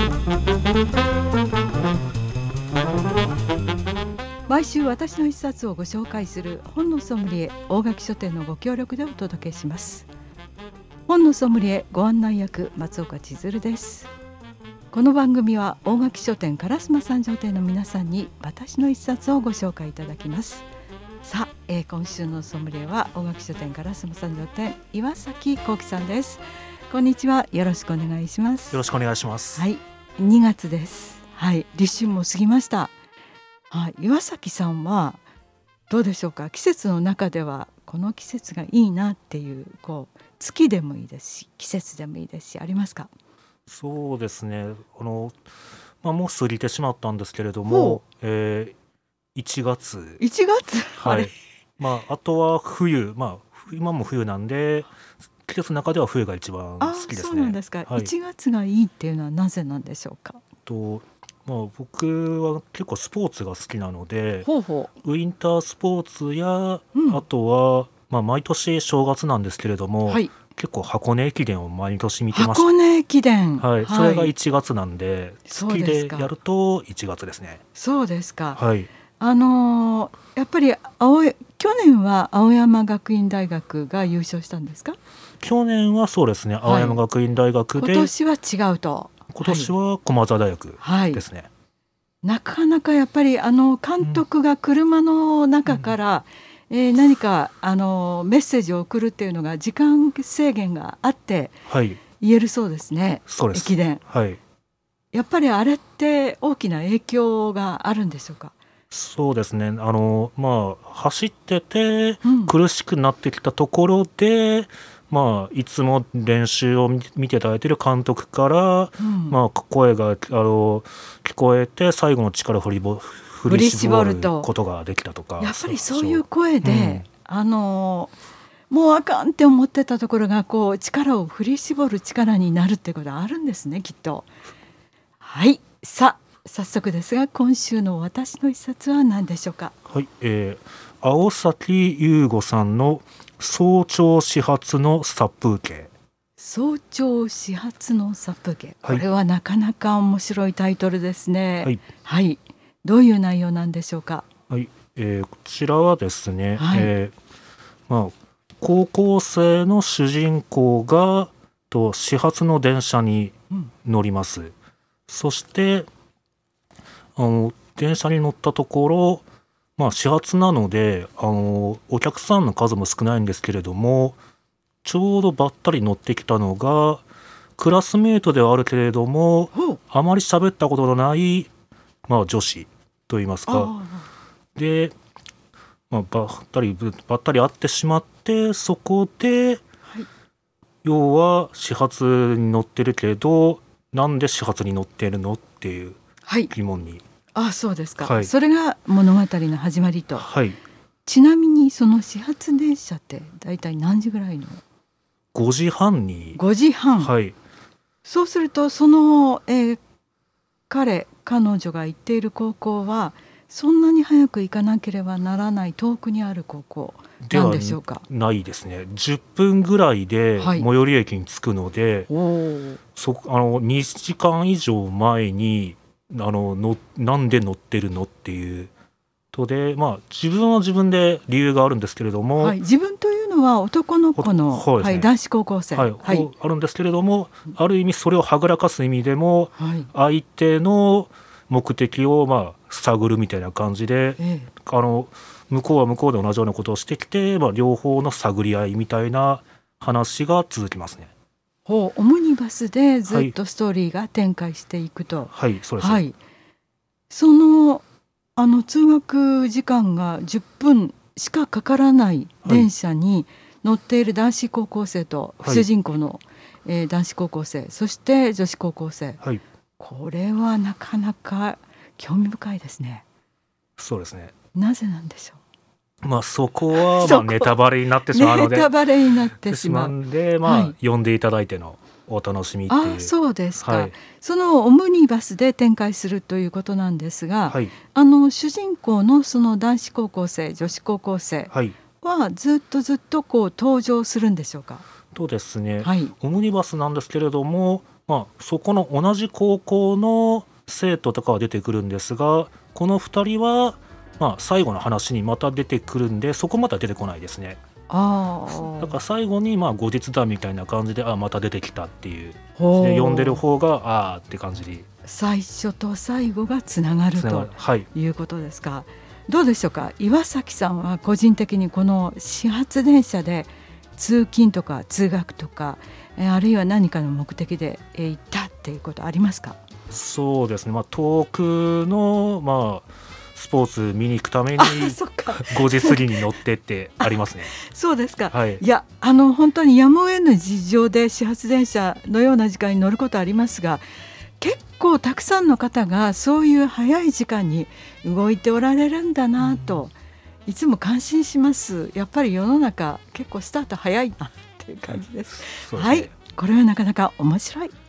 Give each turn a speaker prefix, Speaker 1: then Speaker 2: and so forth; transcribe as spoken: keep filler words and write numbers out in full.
Speaker 1: 毎週私の一冊をご紹介する本のソムリエ大垣書店のご協力でお届けします。本のソムリエご案内役松岡千鶴です。この番組は大垣書店烏丸三条店の皆さんに私の一冊をご紹介いただきます。さあ、えー、今週のソムリエは大垣書店烏丸三条店岩崎幸喜さんです。こんにちは、よろしくお願いします。
Speaker 2: よろしくお願いします。
Speaker 1: はい、にがつです。はい、立春も過ぎました。はい、岩崎さんはどうでしょうか。季節の中ではこの季節がいいなっていうこう月でもいいですし季節でもいいですしありますか。
Speaker 2: そうですね、あの、まあ、もう過ぎてしまったんですけれども、えー、いちがつ
Speaker 1: いちがつ、
Speaker 2: はい、まあ、あとは冬、まあ、今も冬なんで季節の中では冬が一番好きですね。
Speaker 1: あ、そうなんですか、はい、いちがつがいいっていうのはなぜなんでしょうか。
Speaker 2: とまあ、僕は結構スポーツが好きなので、
Speaker 1: ほうほう、
Speaker 2: ウインタースポーツや、
Speaker 1: うん、
Speaker 2: あとは、まあ、毎年正月なんですけれども、はい、結構箱根駅伝を毎年見てました。
Speaker 1: 箱根駅伝、
Speaker 2: はい、それがいちがつなんで、月でやるといちがつですね。
Speaker 1: そうですか。
Speaker 2: はい、
Speaker 1: あのー、やっぱり青い去年は青山学院大学が優勝したんですか。
Speaker 2: 去年はそうですね、青山学院大学で、
Speaker 1: 今年は違うと。
Speaker 2: 今年は駒澤大学ですね。はい、
Speaker 1: なかなかやっぱりあの監督が車の中から、うんえー、何かあのメッセージを送るっていうのが時間制限があって言えるそうですね。はい、
Speaker 2: そうです。
Speaker 1: 駅伝、
Speaker 2: はい、
Speaker 1: やっぱりあれって大きな影響があるんでしょうか。
Speaker 2: そうですね、あの、まあ、走ってて苦しくなってきたところで、うんまあ、いつも練習を見ていただいている監督から、うんまあ、声があの聞こえて最後の力を振りぼ振り絞ることができたとか、
Speaker 1: やっぱりそういう声で、うん、あのもうあかんって思ってたところがこう力を振り絞る力になるってことはあるんですね、きっと。はい、さあ早速ですが今週の私の一冊は何でしょうか。
Speaker 2: はい、えー、青崎優吾さんの早朝始発の殺風景。
Speaker 1: 早朝始発の殺風景、これはなかなか面白いタイトルですね。はい、はい、どういう内容なんでしょうか。
Speaker 2: はい、えー、こちらはですね、はいえーまあ、高校生の主人公がと始発の電車に乗ります、うん、そしてあの電車に乗ったところまあ、始発なのであのお客さんの数も少ないんですけれどもちょうどばったり乗ってきたのがクラスメートではあるけれどもあまり喋ったことのない、まあ、女子といいますかで、まあ、ばったりばったり会ってしまってそこで、はい、要は始発に乗ってるけどなんで始発に乗ってるのっていう疑問に、はい
Speaker 1: ああそうですか、はい、それが物語の始まりと、
Speaker 2: はい、
Speaker 1: ちなみにその始発電車ってだいたい何時ぐらいの。
Speaker 2: ごじはんに。
Speaker 1: ごじはん、
Speaker 2: はい、
Speaker 1: そうするとその、えー、彼彼女が行っている高校はそんなに早く行かなければならない遠くにある高校なんでしょうか。
Speaker 2: ではないですね。じゅっぷんぐらいで最寄り駅に着くので、はい、そあのにじかん以上前にあののなんで乗ってるのっていうとで、まあ、自分は自分で理由があるんですけれども、
Speaker 1: はい、自分というのは男の子の、ねはい、男子高校生、
Speaker 2: はいはい、あるんですけれどもある意味それをはぐらかす意味でも、はい、相手の目的をまあ探るみたいな感じで、ええ、あの向こうは向こうで同じようなことをしてきて、まあ、両方の探り合いみたいな話が続きますね。
Speaker 1: ほうオムニバスでずっとストーリーが展開していくと。
Speaker 2: はい、はい、そうです、はい、
Speaker 1: その、あの通学時間がじゅっぷんしかかからない電車に乗っている男子高校生と、はい、主人公の、えー、男子高校生そして女子高校生、はい、これはなかなか興味深いですね。
Speaker 2: そうですね。
Speaker 1: なぜなんでしょう。
Speaker 2: まあ、そこはまあネタバレになってしまうので
Speaker 1: ネタバレになってしまう
Speaker 2: ので、まあはい、読んでいただいてのお楽しみっていう。
Speaker 1: あ、そうですか、はい、そのオムニバスで展開するということなんですが、はい、あの主人公のその男子高校生女子高校生はずっとずっとこう登場するんでしょうか。
Speaker 2: とですね、はい、オムニバスなんですけれどもまあ、そこの同じ高校の生徒とかは出てくるんですが、このふたりは、まあ、最後の話にまた出てくるんで、そこまでは出てこないですね。
Speaker 1: あ
Speaker 2: だから最後にまあ後日談みたいな感じで、あまた出てきたっていうで、
Speaker 1: ほう
Speaker 2: 読んでる方があーって感じで
Speaker 1: 最初と最後がつながる
Speaker 2: つながる、
Speaker 1: と
Speaker 2: はい
Speaker 1: いうことですか。どうでしょうか、岩崎さんは個人的にこの始発電車で通勤とか通学とか、えーあるいは何かの目的で、えー行ったっていうことありますか？
Speaker 2: そうですね、まあ、遠くの、まあ、スポーツ見に行くために
Speaker 1: あ、そっか
Speaker 2: ごじ過ぎに乗ってってありますね。
Speaker 1: そうですか、
Speaker 2: はい、
Speaker 1: いや、あの本当にやむを得ぬ事情で始発電車のような時間に乗ることありますが、結構たくさんの方がそういう早い時間に動いておられるんだなと、いつも感心します。やっぱり世の中結構スタート早いなっていう感じです。
Speaker 2: そうですね。
Speaker 1: はい、これはなかなか面白い